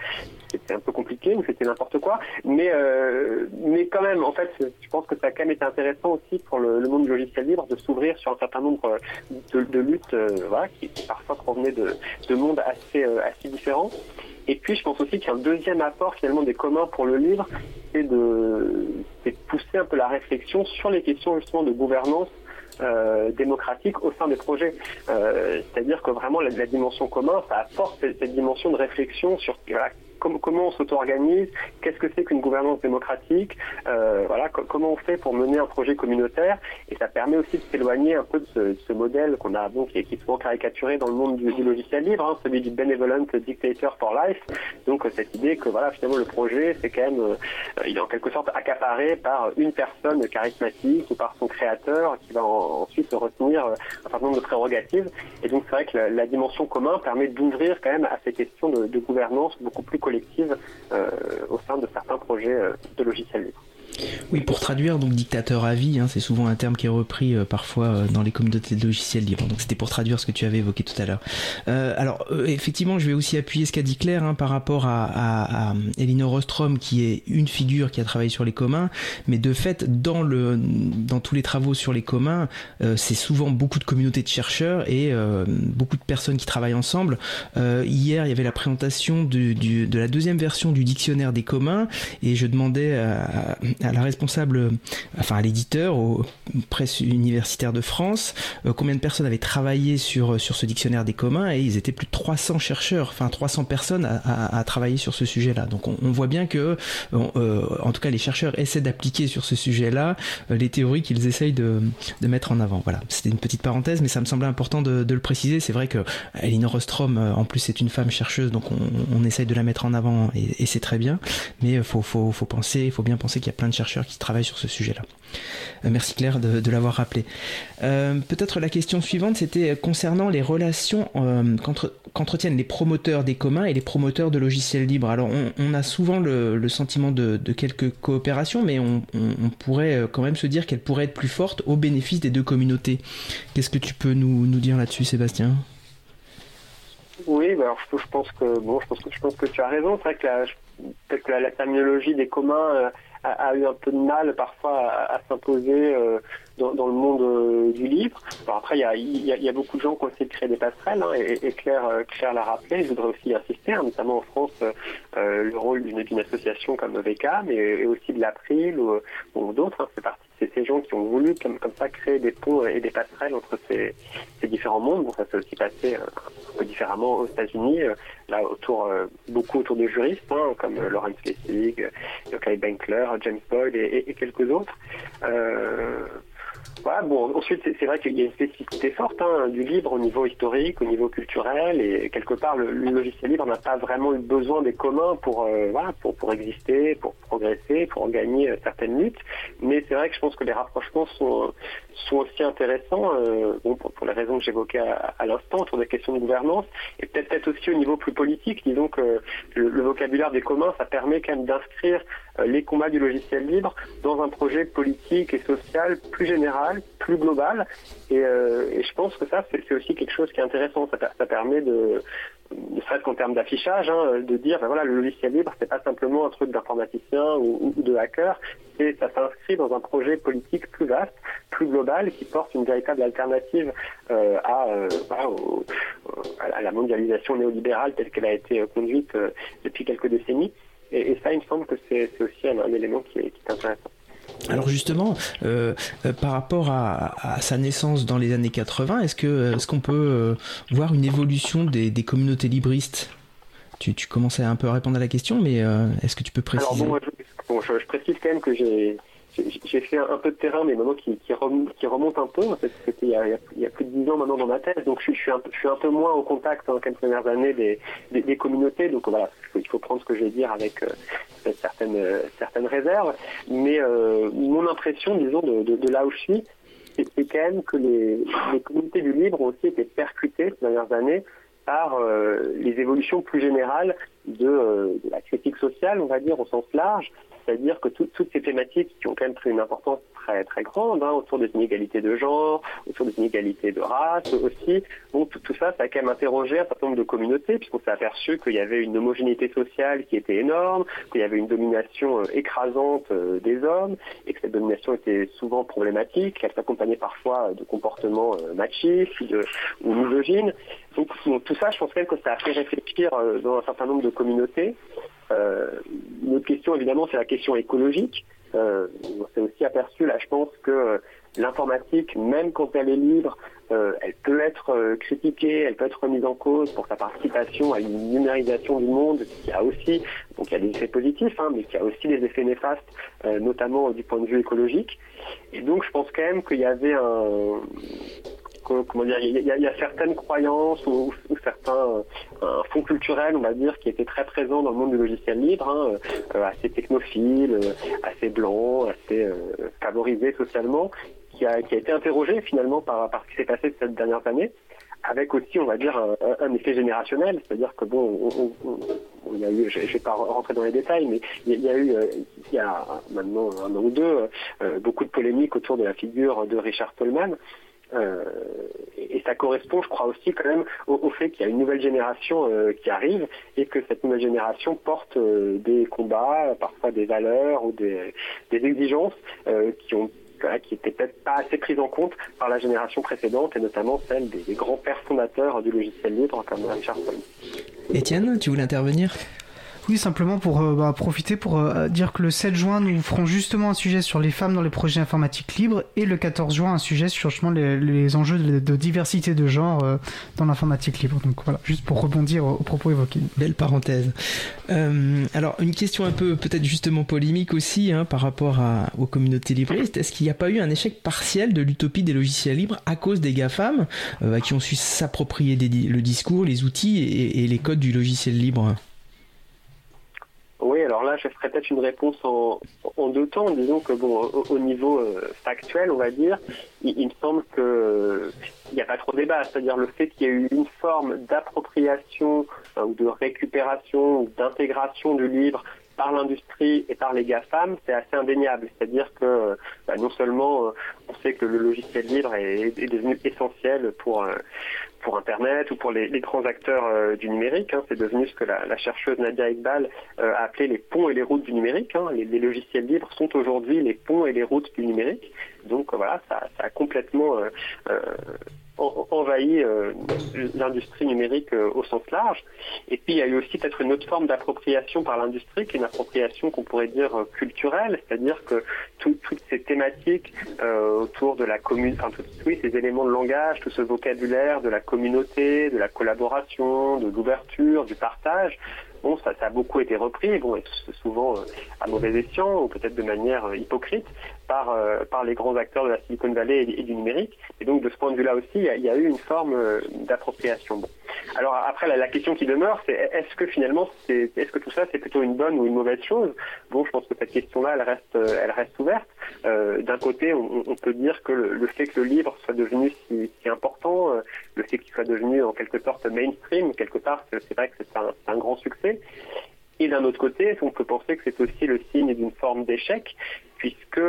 peu compliqué ou c'était n'importe quoi. Mais quand même, en fait, je pense que ça a quand même été intéressant aussi pour le monde du logiciel libre de s'ouvrir sur un certain nombre de luttes qui parfois provenaient de mondes assez différents. Et puis je pense aussi qu'il y a un deuxième apport finalement des communs pour le livre, c'est de pousser un peu la réflexion sur les questions justement de gouvernance démocratique au sein des projets. C'est-à-dire que vraiment la dimension commun, ça apporte cette dimension de réflexion sur comment on s'auto-organise, qu'est-ce que c'est qu'une gouvernance démocratique, comment on fait pour mener un projet communautaire, et ça permet aussi de s'éloigner un peu de ce modèle qu'on a qui est souvent caricaturé dans le monde du logiciel libre, celui du benevolent dictator for life. Donc cette idée que finalement le projet c'est quand même il est en quelque sorte accaparé par une personne charismatique ou par son créateur qui va ensuite retenir un certain nombre de prérogatives. Et donc c'est vrai que la dimension commun permet d'ouvrir quand même à ces questions de gouvernance beaucoup plus collective au sein de certains projets de logiciels libres. Oui, pour traduire, donc dictateur à vie, c'est souvent un terme qui est repris parfois dans les communautés de logiciels libres. Donc c'était pour traduire ce que tu avais évoqué tout à l'heure. Effectivement, je vais aussi appuyer ce qu'a dit Claire par rapport à Elinor Ostrom, qui est une figure qui a travaillé sur les communs, mais de fait, dans tous les travaux sur les communs, c'est souvent beaucoup de communautés de chercheurs et beaucoup de personnes qui travaillent ensemble. Hier, il y avait la présentation de la deuxième version du dictionnaire des communs, et je demandais à la responsable, à l'éditeur, aux presses universitaires de France, combien de personnes avaient travaillé sur ce dictionnaire des communs, et ils étaient plus de 300 chercheurs, 300 personnes à travailler sur ce sujet-là. Donc on voit bien que, en tout cas les chercheurs essaient d'appliquer sur ce sujet-là les théories qu'ils essayent de mettre en avant. Voilà, c'était une petite parenthèse, mais ça me semblait important de le préciser. C'est vrai que Elinor Ostrom, en plus, c'est une femme chercheuse, donc on essaye de la mettre en avant, et c'est très bien, mais il faut bien penser qu'il y a plein de chercheurs qui travaillent sur ce sujet-là. Merci Claire de l'avoir rappelé. Peut-être la question suivante, c'était concernant les relations qu'entretiennent les promoteurs des communs et les promoteurs de logiciels libres. Alors on a souvent le sentiment de quelques coopérations, mais on pourrait quand même se dire qu'elles pourraient être plus fortes au bénéfice des deux communautés. Qu'est-ce que tu peux nous dire là-dessus, Sébastien ? Oui, alors je pense que tu as raison. C'est vrai que peut-être que la terminologie des communs a eu un peu de mal parfois à s'imposer dans le monde du libre. Alors après, il y a beaucoup de gens qui ont essayé de créer des passerelles, et Claire l'a rappelé. Je voudrais aussi insister, notamment en France, le rôle d'une association comme VK, mais aussi de l'April ou d'autres. C'est parti de ces gens qui ont voulu comme ça créer des ponts et des passerelles entre ces différents mondes. Bon, ça s'est aussi passé un peu différemment aux États-Unis, là beaucoup autour de juristes, comme Lawrence Lessig, Yochai Benkler, James Boyd et quelques autres. Voilà, bon, ensuite, c'est vrai qu'il y a une spécificité forte du libre au niveau historique, au niveau culturel, et quelque part, le logiciel libre n'a pas vraiment eu besoin des communs pour exister, pour progresser, pour gagner certaines luttes. Mais c'est vrai que je pense que les rapprochements sont aussi intéressants, pour les raisons que j'évoquais à l'instant, autour des questions de gouvernance, et peut-être aussi au niveau plus politique. Disons que le vocabulaire des communs, ça permet quand même d'inscrire les combats du logiciel libre dans un projet politique et social plus général, plus global, et je pense que ça, c'est aussi quelque chose qui est intéressant. Ça permet de serait-ce qu'en termes d'affichage, de dire, voilà, le logiciel libre, c'est pas simplement un truc d'informaticien ou de hacker, ça s'inscrit dans un projet politique plus vaste, plus global, qui porte une véritable alternative à la mondialisation néolibérale telle qu'elle a été conduite depuis quelques décennies. Et ça, il me semble que c'est aussi un élément qui est intéressant. Alors justement, par rapport à sa naissance dans les années 80, est-ce qu'on peut voir une évolution des communautés libristes ? Tu commençais un peu à répondre à la question, mais est-ce que tu peux préciser ? Alors je précise quand même que j'ai fait un peu de terrain, mais maintenant qui remonte un peu. C'était il y a plus de 10 ans maintenant dans ma thèse, donc je suis un peu moins au contact dans les premières années des communautés. Donc voilà, il faut prendre ce que je vais dire avec certaines réserves. Mais mon impression, disons, de là où je suis, c'est quand même que les communautés du libre ont aussi été percutées ces dernières années par les évolutions plus générales de la critique sociale, on va dire, au sens large. C'est-à-dire que toutes ces thématiques qui ont quand même pris une importance très très grande, autour des inégalités de genre, autour des inégalités de race aussi, bon, tout ça a quand même interrogé un certain nombre de communautés, puisqu'on s'est aperçu qu'il y avait une homogénéité sociale qui était énorme, qu'il y avait une domination écrasante des hommes, et que cette domination était souvent problématique, qu'elle s'accompagnait parfois de comportements machistes ou misogynes. Donc tout ça, je pense quand même que ça a fait réfléchir dans un certain nombre de communautés. Une autre question, évidemment, c'est la question écologique. On s'est aussi aperçu, là, je pense que l'informatique, même quand elle est libre, elle peut être critiquée, elle peut être remise en cause pour sa participation à une numérisation du monde qui a aussi, donc il y a des effets positifs, mais qui a aussi des effets néfastes, notamment du point de vue écologique. Et donc, je pense quand même qu'il y avait il y a certaines croyances ou certains fonds culturels, on va dire, qui étaient très présents dans le monde du logiciel libre, assez technophile, assez blanc, assez favorisé socialement, qui a été interrogé finalement par ce qui s'est passé ces dernières années, avec aussi, on va dire, un effet générationnel, c'est-à-dire que il y a eu, je ne vais pas rentrer dans les détails, mais il y a maintenant un an ou deux, beaucoup de polémiques autour de la figure de Richard Stallman. Et ça correspond, je crois aussi quand même au fait qu'il y a une nouvelle génération qui arrive et que cette nouvelle génération porte des combats, parfois des valeurs ou des exigences qui étaient peut-être pas assez prises en compte par la génération précédente, et notamment celle des grands pères fondateurs du logiciel libre comme Richard Stallman. Étienne, tu voulais intervenir ? Oui, simplement pour profiter pour dire que le 7 juin, nous ferons justement un sujet sur les femmes dans les projets informatiques libres, et le 14 juin, un sujet sur justement les enjeux de diversité de genre dans l'informatique libre. Donc voilà, juste pour rebondir aux propos évoqués. Belle parenthèse. Alors, une question un peu peut-être justement polémique aussi par rapport aux communautés libristes. Est-ce qu'il n'y a pas eu un échec partiel de l'utopie des logiciels libres à cause des GAFAM qui ont su s'approprier le discours, les outils et les codes du logiciel libre ? Oui, alors là, je ferai peut-être une réponse en deux temps. Disons que au niveau factuel, on va dire, il me semble que il n'y a pas trop de débat. C'est-à-dire le fait qu'il y ait eu une forme d'appropriation ou de récupération ou d'intégration du libre par l'industrie et par les GAFAM, c'est assez indéniable. C'est-à-dire que non seulement on sait que le logiciel libre est devenu essentiel pour Internet ou pour les grands acteurs du numérique. C'est devenu ce que la chercheuse Nadia Iqbal a appelé les ponts et les routes du numérique. Les logiciels libres sont aujourd'hui les ponts et les routes du numérique. Donc voilà, ça a complètement envahi l'industrie numérique au sens large. Et puis il y a eu aussi peut-être une autre forme d'appropriation par l'industrie, qui est une appropriation qu'on pourrait dire culturelle, c'est-à-dire que toutes ces thématiques autour de la ces éléments de langage, tout ce vocabulaire de la communauté, de la collaboration, de l'ouverture, du partage, bon, ça a beaucoup été repris, bon, et souvent à mauvais escient ou peut-être de manière hypocrite par les grands acteurs de la Silicon Valley et du numérique. Et donc de ce point de vue-là aussi, il y a eu une forme d'appropriation. Bon. Alors après, la question qui demeure, c'est est-ce que tout ça c'est plutôt une bonne ou une mauvaise chose? Bon, je pense que cette question-là, elle reste ouverte. D'un côté, on peut dire que le fait que le livre soit devenu si important, le fait qu'il soit devenu en quelque sorte mainstream, quelque part, c'est vrai que c'est un grand succès. Et d'un autre côté, on peut penser que c'est aussi le signe d'une forme d'échec, puisque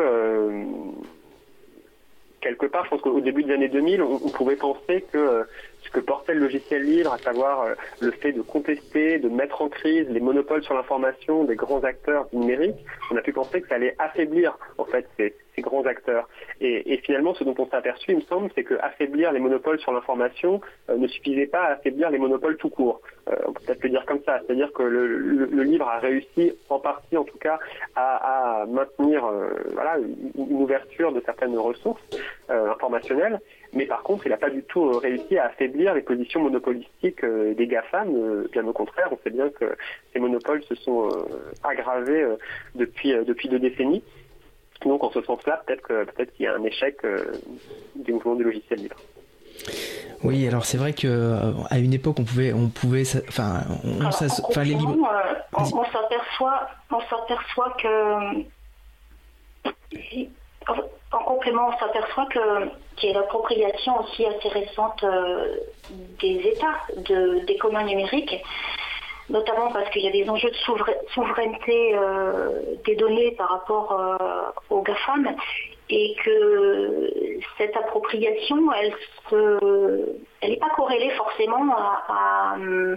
quelque part, je pense qu'au début des années 2000, on pouvait penser que ce que portait le logiciel libre, à savoir le fait de contester, de mettre en crise les monopoles sur l'information des grands acteurs du numérique, on a pu penser que ça allait affaiblir en fait ces grands acteurs. Et finalement, ce dont on s'est aperçu, il me semble, c'est que affaiblir les monopoles sur l'information ne suffisait pas à affaiblir les monopoles tout court. On peut peut-être le dire comme ça, c'est-à-dire que le livre a réussi, en partie en tout cas, à maintenir une ouverture de certaines ressources informationnelles, mais par contre, il n'a pas du tout réussi à affaiblir les positions monopolistiques des GAFAM. Bien au contraire, on sait bien que ces monopoles se sont aggravés depuis 2 décennies. Donc, en ce sens-là, peut-être qu'il y a un échec du mouvement du logiciel libre. Oui, alors c'est vrai que à une époque on pouvait, les libres. On s'aperçoit que en complément, on s'aperçoit qu'il y a l'appropriation aussi assez récente des États des communs numériques, notamment parce qu'il y a des enjeux de souveraineté des données par rapport aux GAFAM, et que cette appropriation, elle n'est pas corrélée forcément à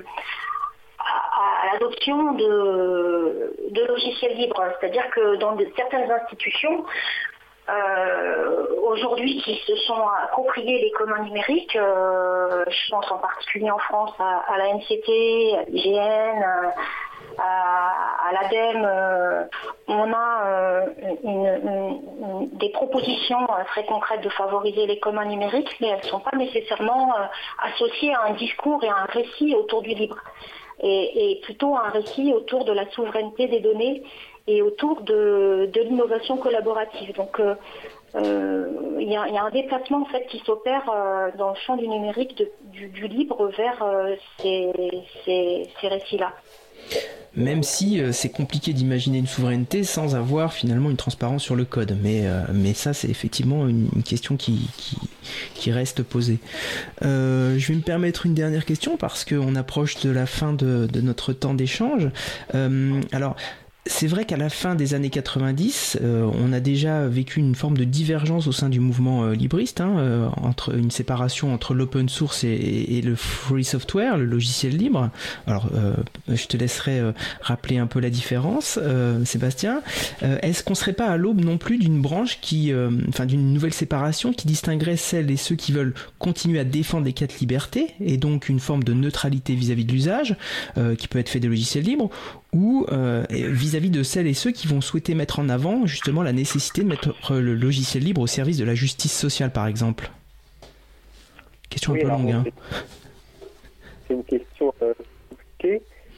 l'adoption de logiciels libres. C'est-à-dire que dans certaines institutions, aujourd'hui, qui se sont appropriés les communs numériques, je pense en particulier en France à la NCT, à l'IGN, à l'ADEME, on a des propositions très concrètes de favoriser les communs numériques, mais elles ne sont pas nécessairement associées à un discours et à un récit autour du libre, et plutôt un récit autour de la souveraineté des données et autour de l'innovation collaborative. Donc il y a un déplacement en fait qui s'opère dans le champ du numérique du libre vers ces récits-là. Même si c'est compliqué d'imaginer une souveraineté sans avoir finalement une transparence sur le code, mais ça c'est effectivement une question qui reste posée. Je vais me permettre une dernière question parce qu'on approche de la fin de notre temps d'échange. Alors c'est vrai qu'à la fin des années 90, on a déjà vécu une forme de divergence au sein du mouvement libriste, entre une séparation entre l'open source et le free software, le logiciel libre. Alors, je te laisserai rappeler un peu la différence, Sébastien. Est-ce qu'on serait pas à l'aube non plus d'une branche d'une nouvelle séparation qui distinguerait celles et ceux qui veulent continuer à défendre les quatre libertés et donc une forme de neutralité vis-à-vis de l'usage, qui peut être fait des logiciels libres, ou vis-à-vis de celles et ceux qui vont souhaiter mettre en avant justement la nécessité de mettre le logiciel libre au service de la justice sociale, par exemple. Question un peu longue. C'est une question compliquée.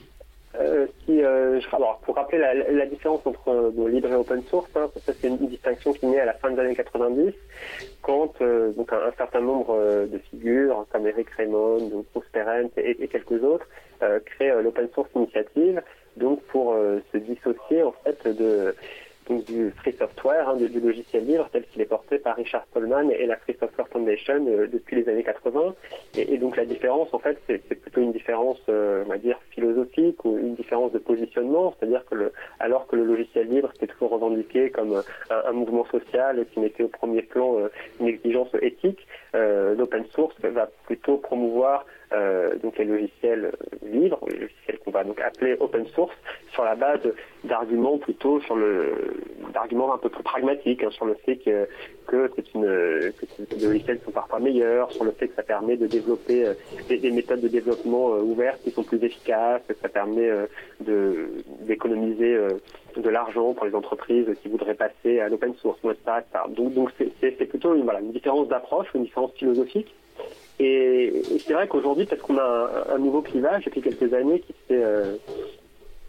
Alors, pour rappeler la différence entre libre et open source, ça c'est une distinction qui naît à la fin des années 90, quand donc un certain nombre de figures comme Eric Raymond, donc Bruce Perens et quelques autres créent l'Open Source Initiative, donc pour se dissocier en fait du free software, du logiciel libre tel qu'il est porté par Richard Stallman et la Free Software Foundation depuis les années 80. Et donc la différence, en fait, c'est plutôt une différence, on va dire, philosophique ou une différence de positionnement, c'est-à-dire que alors que le logiciel libre était toujours revendiqué comme un mouvement social qui mettait au premier plan une exigence éthique, l'open source va plutôt promouvoir donc les logiciels libres, les logiciels qu'on va donc appeler open source, sur la base d'arguments plutôt d'arguments un peu plus pragmatiques, sur le fait que les logiciels sont parfois meilleurs, sur le fait que ça permet de développer des méthodes de développement ouvertes qui sont plus efficaces, que ça permet d'économiser de l'argent pour les entreprises qui voudraient passer à l'open source, etc. Donc c'est plutôt une différence d'approche, une différence philosophique. Et c'est vrai qu'aujourd'hui, peut-être qu'on a un nouveau clivage depuis quelques années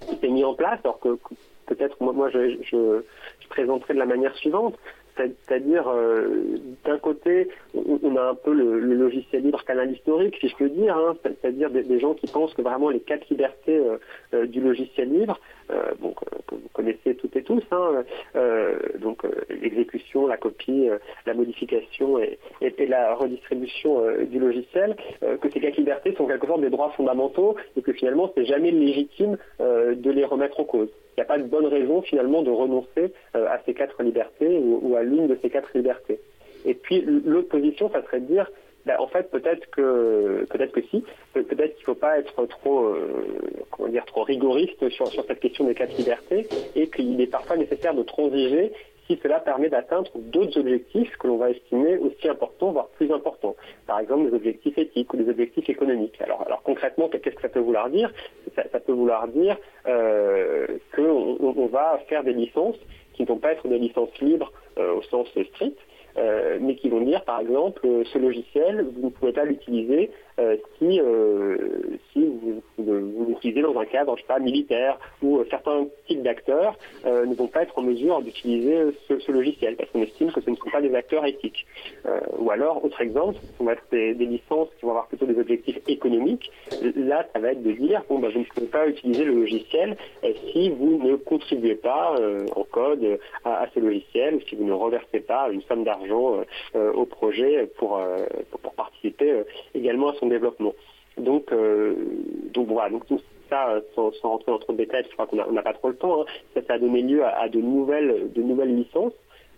qui s'est mis en place, alors que peut-être moi je présenterai de la manière suivante. C'est-à-dire, d'un côté, on a un peu le logiciel libre canal historique, si je peux dire, hein, c'est-à-dire des gens qui pensent que vraiment les 4 libertés du logiciel libre, que vous connaissez toutes et tous, hein, l'exécution, la copie, la modification et la redistribution du logiciel, que ces 4 libertés sont quelque sorte des droits fondamentaux et que finalement c'est jamais légitime de les remettre en cause. Il n'y a pas de bonne raison finalement de renoncer à ces 4 libertés ou à l'une de ces 4 libertés. Et puis l'autre position, ça serait de dire, en fait peut-être que si, peut-être qu'il ne faut pas être trop rigoriste sur cette question des 4 libertés et qu'il est parfois nécessaire de transiger si cela permet d'atteindre d'autres objectifs que l'on va estimer aussi importants, voire plus importants. Par exemple, des objectifs éthiques ou des objectifs économiques. Alors concrètement, qu'est-ce que ça peut vouloir dire ? Ça peut vouloir dire qu'on va faire des licences qui ne vont pas être des licences libres au sens strict, mais qui vont dire, par exemple, ce logiciel, vous ne pouvez pas l'utiliser si vous l'utilisez dans un cadre, je sais pas, militaire, ou certains types d'acteurs ne vont pas être en mesure d'utiliser ce logiciel, parce qu'on estime que ce ne sont pas des acteurs éthiques. Ou alors, autre exemple, on va être des licences qui vont avoir plutôt des objectifs économiques. Là, ça va être de dire, vous ne pouvez pas utiliser le logiciel si vous ne contribuez pas en code à ce logiciel, ou si vous ne reversez pas une somme d'argent au projet pour participer également à son développement. Donc voilà, tout ça, sans rentrer dans trop de détails, je crois qu'on n'a pas trop le temps, hein, ça a donné lieu à de nouvelles licences,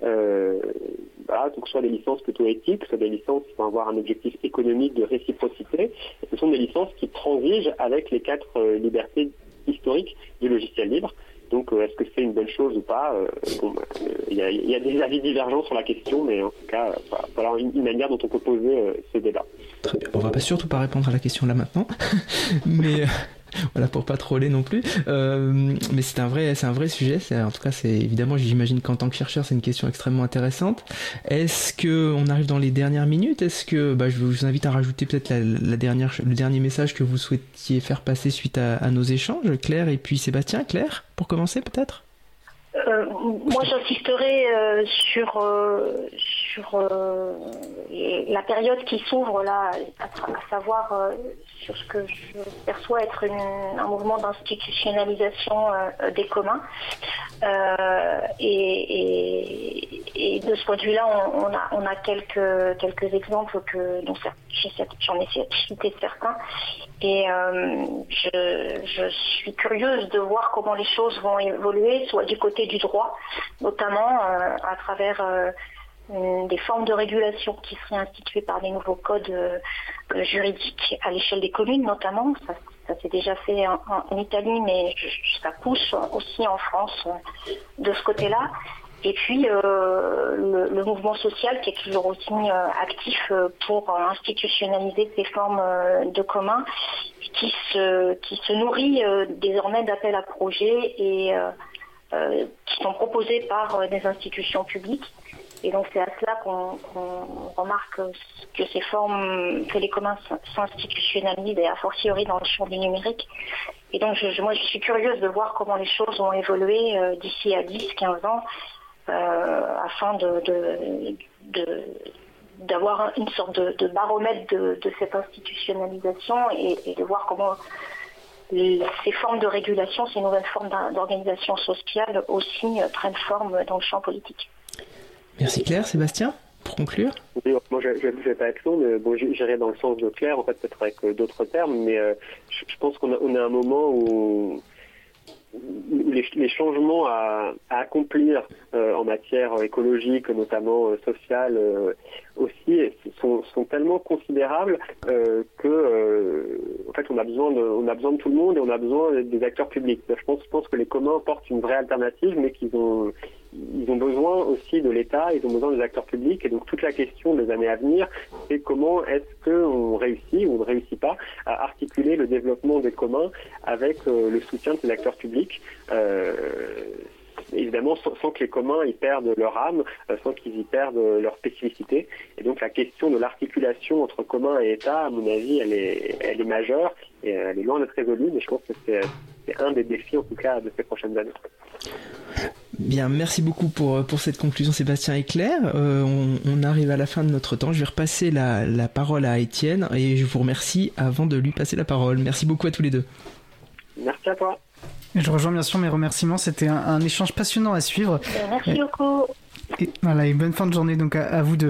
donc soit des licences plutôt éthiques, soit des licences qui vont avoir un objectif économique de réciprocité, et ce sont des licences qui transigent avec les 4 libertés historiques du logiciel libre. Donc, est-ce que c'est une bonne chose ou pas ? Il y a des avis divergents sur la question, mais en tout cas, voilà une manière dont on peut poser ce débat. Très bien. On va surtout pas répondre à la question là maintenant, mais voilà, pour pas troller non plus. Mais c'est un vrai sujet. En tout cas, c'est évidemment, j'imagine qu'en tant que chercheur, c'est une question extrêmement intéressante. Est-ce que on arrive dans les dernières minutes ? Est-ce que je vous invite à rajouter peut-être le dernier message que vous souhaitiez faire passer suite à nos échanges, Claire et puis Sébastien. Claire, pour commencer peut-être. Moi, j'insisterai sur la période qui s'ouvre là, à savoir sur ce que je perçois être un mouvement d'institutionnalisation des communs. Et de ce point de vue-là, on a quelques exemples dont j'en ai cité certains. Et je suis curieuse de voir comment les choses vont évoluer, soit du côté du droit, notamment à travers des formes de régulation qui seraient instituées par des nouveaux codes juridiques à l'échelle des communes, notamment. Ça s'est déjà fait en Italie, mais ça pousse aussi en France de ce côté-là. Et puis le mouvement social qui est toujours aussi actif pour institutionnaliser ces formes de commun, qui se nourrit désormais d'appels à projets et qui sont proposés par des institutions publiques. Et donc c'est à cela qu'on remarque que ces formes, que les communs s'institutionnalisent et a fortiori dans le champ du numérique. Et donc moi je suis curieuse de voir comment les choses vont évoluer d'ici à 10-15 ans afin d'avoir une sorte de baromètre de cette institutionnalisation et de voir comment ces formes de régulation, ces nouvelles formes d'organisation sociale aussi prennent forme dans le champ politique. Merci Claire. Sébastien, pour conclure. Oui, moi je vais pas être long, mais bon, j'irai dans le sens de Claire, en fait, peut-être avec d'autres termes, mais je pense qu'on a un moment où les changements à accomplir en matière écologique, notamment sociale aussi, sont tellement considérables que en fait on a besoin de tout le monde et on a besoin des acteurs publics. Je pense que les communs portent une vraie alternative, mais qu'ils ont besoin aussi de l'État, ils ont besoin des acteurs publics, et donc toute la question des années à venir, c'est comment est-ce qu'on réussit ou on ne réussit pas à articuler le développement des communs avec le soutien de ces acteurs publics, évidemment sans que les communs y perdent leur âme, sans qu'ils y perdent leur spécificité. Et donc la question de l'articulation entre communs et État, à mon avis, elle est majeure, et elle est loin d'être résolue, mais je pense que c'est c'est un des défis en tout cas de ces prochaines années. Bien, merci beaucoup pour cette conclusion, Sébastien et Claire. On arrive à la fin de notre temps. Je vais repasser la parole à Étienne et je vous remercie avant de lui passer la parole. Merci beaucoup à tous les deux. Merci à toi. Et je rejoins bien sûr mes remerciements, c'était un échange passionnant à suivre. Merci beaucoup. Et voilà, et bonne fin de journée donc à vous deux.